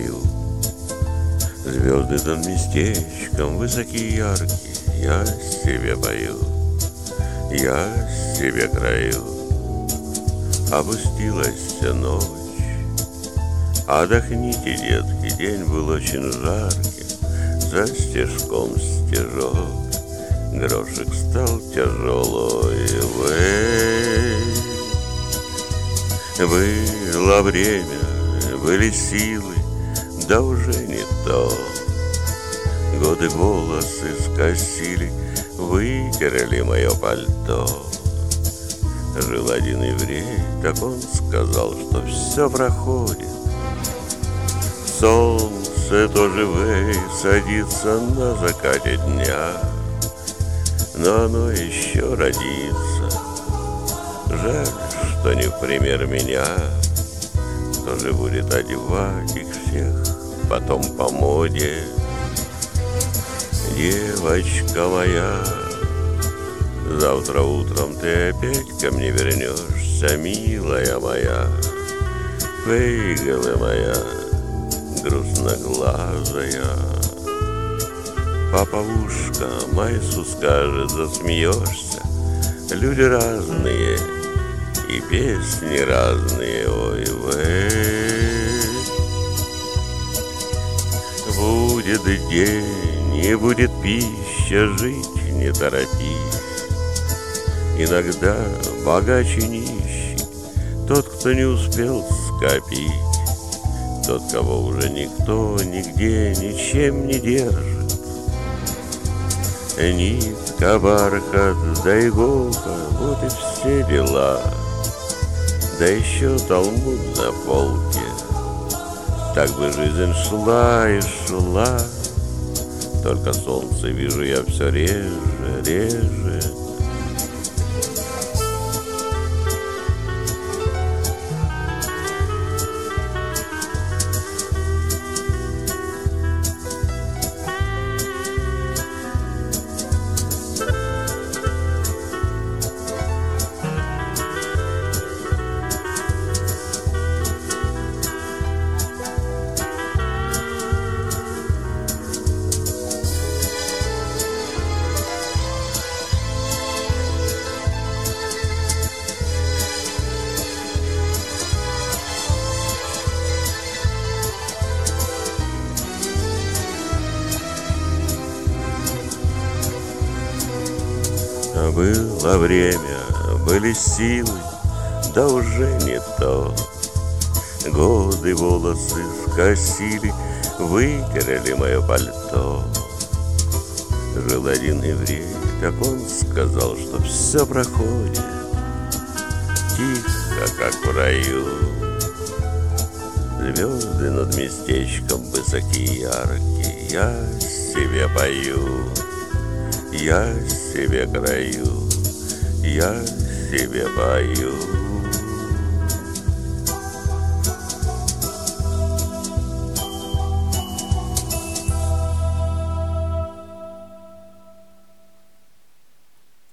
пою. Звезды над местечком высокие и яркие, я себе пою, я себе краю. Опустилась ночь, отдохните, детки, день был очень жаркий, за стежком стежок, грошек стал тяжелый. Было время, были силы, да уже не то. Годы волосы скосили, вытерли мое пальто. Жил один еврей, так он сказал, что все проходит. Солнце тоже садится на закате дня, но оно еще родится. Жаль, что не в пример меня. Кто же будет одевать их всех потом по моде? Девочка моя, завтра утром ты опять ко мне вернешься, милая моя, выгола моя, грустноглазая. Папа в ушко Майсу скажет, засмеешься. Люди разные и песни разные, ой, Будет день, и будет пища, жить не торопись. Иногда богаче нищий, тот, кто не успел скопить, тот, кого уже никто нигде ничем не держит. Нитка, бархат, да иголка, вот и все дела. Да еще талмуд на полке. Так бы жизнь шла и шла. Только солнце вижу я все реже, реже. Было время, были силы, да уже не то. Годы волосы скосили, вытерли мое пальто. Жил один еврей, так он сказал, что все проходит тихо, как в раю. Звезды над местечком высокие, яркие, я себе пою, я себе краю, я себе пою.